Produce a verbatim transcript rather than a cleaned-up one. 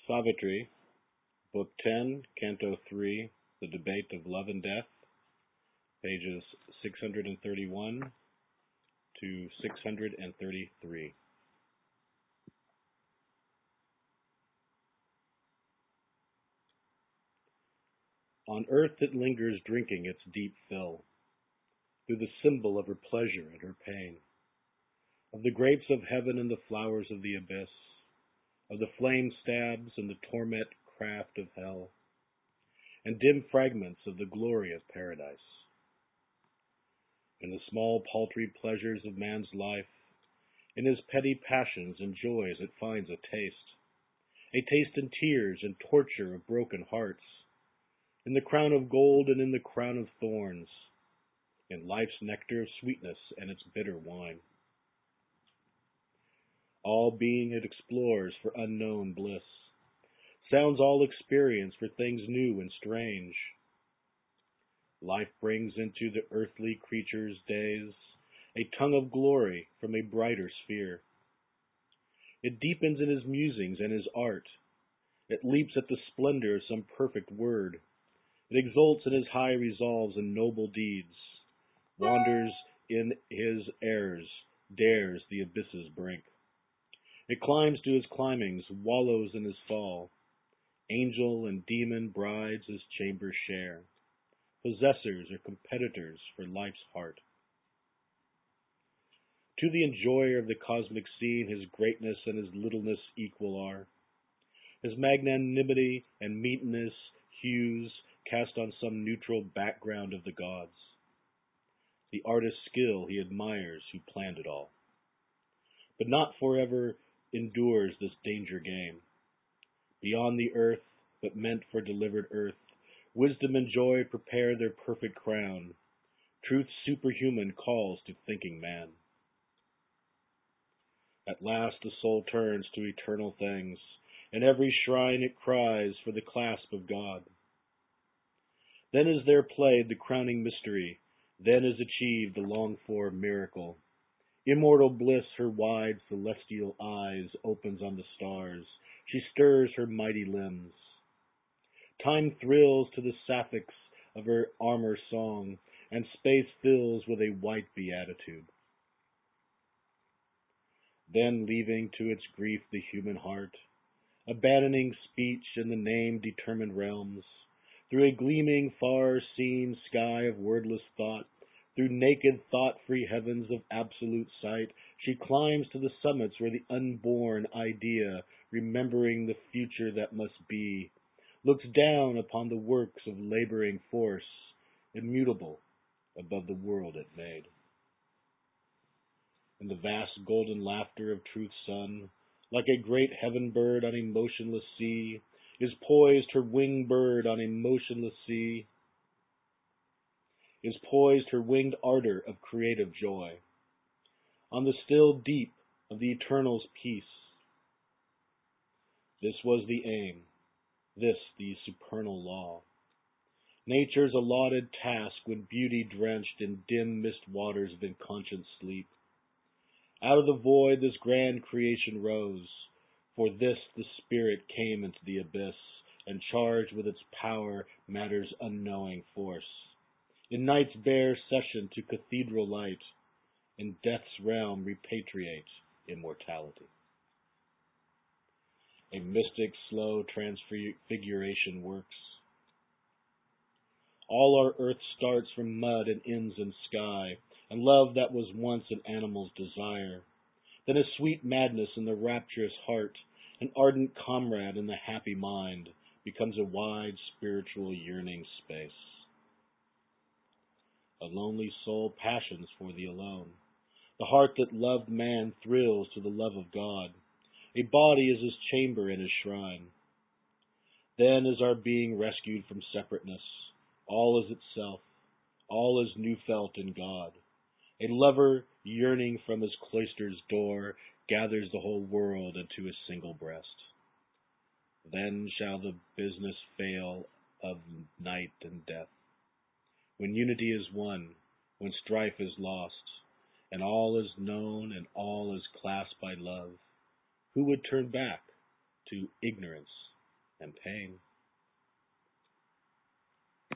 Savitri, Book ten, Canto three, The Debate of Love and Death, pages six hundred thirty-one to six hundred thirty-three. On earth it lingers drinking its deep fill, through the symbol of her pleasure and her pain, of the grapes of heaven and the flowers of the abyss, of the flame stabs and the torment craft of hell, and dim fragments of the glory of paradise. In the small paltry pleasures of man's life, in his petty passions and joys it finds a taste, a taste in tears and torture of broken hearts, in the crown of gold and in the crown of thorns, in life's nectar of sweetness and its bitter wine. All being it explores for unknown bliss, sounds all experience for things new and strange. Life brings into the earthly creature's days a tongue of glory from a brighter sphere. It deepens in his musings and his art. It leaps at the splendor of some perfect word. It exults in his high resolves and noble deeds, wanders in his airs, dares the abyss's brink. It climbs to his climbings, wallows in his fall. Angel and demon brides his chamber share, possessors or competitors for life's heart. To the enjoyer of the cosmic scene, his greatness and his littleness equal are. His magnanimity and meekness hues cast on some neutral background of the gods. The artist's skill he admires who planned it all. But not forever endures this danger game. Beyond the earth, but meant for delivered earth, wisdom and joy prepare their perfect crown. Truth superhuman calls to thinking man. At last the soul turns to eternal things. In every shrine it cries for the clasp of God. Then is there played the crowning mystery. Then is achieved the longed-for miracle. Immortal bliss her wide celestial eyes opens on the stars. She stirs her mighty limbs. Time thrills to the sapphics of her armor song, and space fills with a white beatitude. Then leaving to its grief the human heart, abandoning speech and the name-determined realms, through a gleaming, far-seen sky of wordless thought, through naked, thought-free heavens of absolute sight, she climbs to the summits where the unborn idea, remembering the future that must be, looks down upon the works of laboring force, immutable above the world it made. In the vast golden laughter of truth's sun, like a great heaven bird on a motionless sea, is poised her winged bird on a motionless sea, is poised her winged ardor of creative joy, on the still deep of the eternal's peace. This was the aim, this the supernal law, nature's allotted task when beauty drenched in dim mist waters of inconscient sleep. Out of the void this grand creation rose, for this the spirit came into the abyss, and charged with its power matter's unknowing force. In night's bare session to cathedral light, in death's realm repatriate immortality. A mystic slow transfiguration works. All our earth starts from mud and ends in sky, and love that was once an animal's desire. Then a sweet madness in the rapturous heart, an ardent comrade in the happy mind, becomes a wide spiritual yearning space. A lonely soul passions for the alone. The heart that loved man thrills to the love of God. A body is his chamber and his shrine. Then is our being rescued from separateness. All is itself. All is new felt in God. A lover yearning from his cloister's door gathers the whole world into a single breast. Then shall the business fail of night and death. When unity is won, when strife is lost, and all is known and all is clasped by love, who would turn back to ignorance and pain.